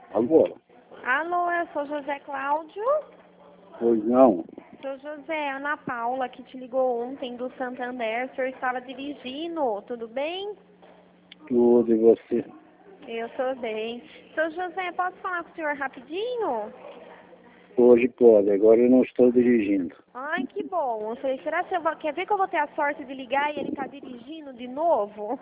Agora? Alô, eu sou José Cláudio. Pois não. Sou José, Ana Paula, que te ligou ontem do Santander. O senhor estava dirigindo, tudo bem? Tudo e você? Eu tô bem. Sou José, posso falar com o senhor rapidinho? Hoje pode, agora eu não estou dirigindo. Ai, que bom. Eu falei, será que quer ver que eu vou ter a sorte de ligar e ele tá dirigindo de novo?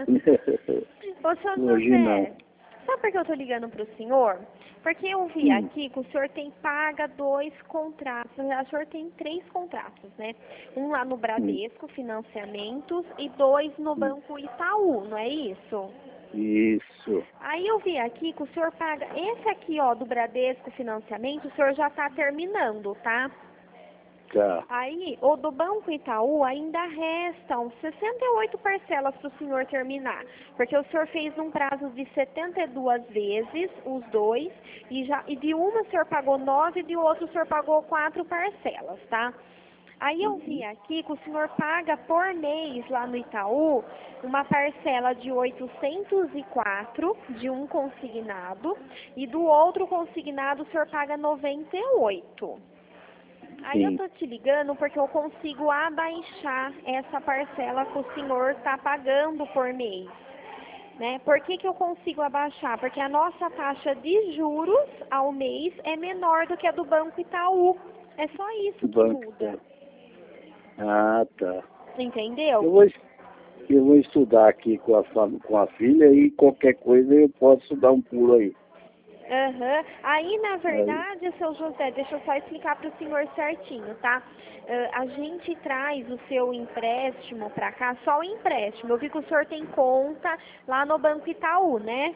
Ô, seu Hoje não. José, sabe por que eu tô ligando pro senhor? Porque eu vi aqui que o senhor paga 2 contratos. Na verdade, o senhor tem 3 contratos, né? Um lá no Bradesco, financiamentos, e 2 no Banco Itaú, não é isso? Isso. Aí eu vi aqui que o senhor paga, esse aqui, ó, do Bradesco Financiamento, o senhor já tá terminando, tá? Tá. Aí, o do Banco Itaú ainda restam 68 parcelas para o senhor terminar, porque o senhor fez num prazo de 72 vezes, os dois, e de uma o senhor pagou 9 e de outro o senhor pagou 4 parcelas, tá? Aí eu vi aqui que o senhor paga por mês lá no Itaú uma parcela de 804 de um consignado e do outro consignado o senhor paga 98. Aí eu Sim. tô te ligando porque eu consigo abaixar essa parcela que o senhor está pagando por mês, né? Por que que eu consigo abaixar? Porque a nossa taxa de juros ao mês é menor do que a do Banco Itaú. É só isso que Banco. muda. Ah, tá. Entendeu? Eu vou estudar aqui com a filha e qualquer coisa eu posso dar um pulo aí. Aham. Aí, na Aí. verdade, seu José, deixa eu só explicar para o senhor certinho, tá? A gente traz o seu empréstimo para cá, só o empréstimo. Eu vi que o senhor tem conta lá no Banco Itaú, né?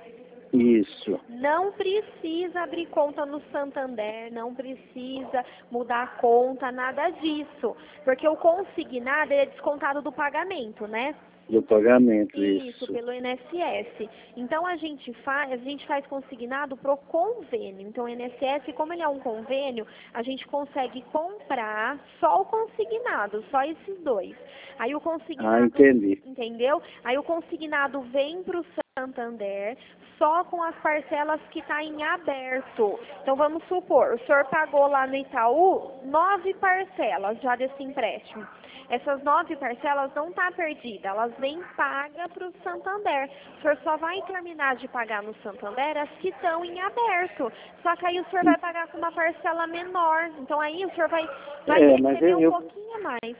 Isso. Não precisa abrir conta no Santander, não precisa mudar a conta, nada disso. Porque o consignado é descontado do pagamento, né? Do pagamento, Isso, isso. pelo INSS. Então a gente faz consignado pro convênio. Então o INSS, como ele é um convênio, a gente consegue comprar só o consignado, só esses dois. Aí o Ah, consignado, entendi. entendeu? Aí o consignado vem pro Santander só com as parcelas que está em aberto. Então vamos supor, o senhor pagou lá no Itaú 9 parcelas já desse empréstimo. Essas 9 parcelas não tá perdida, elas vêm paga para o Santander. O senhor só vai terminar de pagar no Santander as que estão em aberto. Só que aí o senhor vai pagar com uma parcela menor. Então aí o senhor vai Mas receber um pouquinho a mais.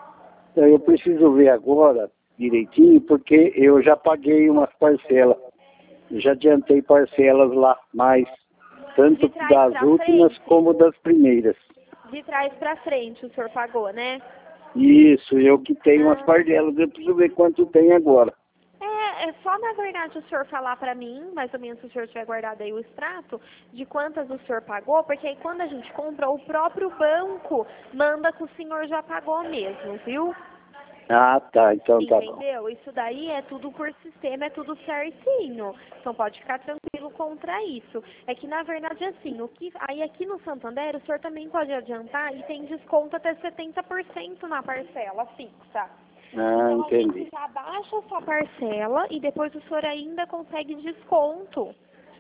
eu preciso ver agora direitinho, porque eu já paguei umas parcelas. Eu já adiantei parcelas lá, mas tanto De trás das para últimas frente? como das primeiras. De trás para frente o senhor pagou, né? Isso, eu que tenho umas Ah. parcelas, eu preciso ver quanto tem agora. É só na verdade o senhor falar pra mim, mais ou menos se o senhor tiver guardado aí o extrato, de quantas o senhor pagou, porque aí quando a gente compra, o próprio banco manda que o senhor já pagou mesmo, viu? Ah, tá, então tá bom. Entendeu? Isso daí é tudo por sistema, é tudo certinho. Então pode ficar tranquilo contra isso. É que na verdade assim, aí aqui no Santander o senhor também pode adiantar e tem desconto até 70% na parcela fixa. Ah, Então a entendi. gente já baixa a sua parcela e depois o senhor ainda consegue desconto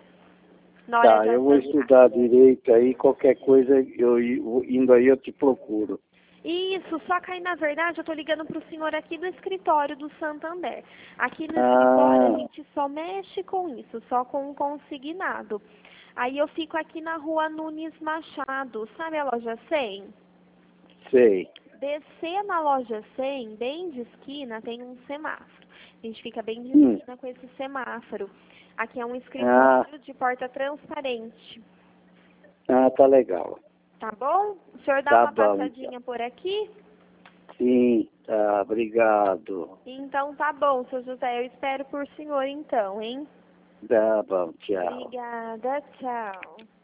na hora Tá, de eu vou adiantar. estudar direito aí, qualquer coisa, indo aí eu te procuro. Isso, só que aí na verdade eu tô ligando pro senhor aqui do escritório do Santander. Aqui no escritório a Ah, gente só mexe com isso, só com o consignado. Aí eu fico aqui na rua Nunes Machado, sabe a loja 100? sei. Descer na loja 100, bem de esquina, tem um semáforo. A gente fica bem de esquina com esse semáforo. Aqui é um Ah, escritório de porta transparente. tá legal. Tá bom? O senhor dá Tá uma bom, então. passadinha por aqui? Sim, tá, obrigado. Então tá bom, seu José. Eu espero por senhor então, hein? Tá bom, tchau. Obrigada, tchau.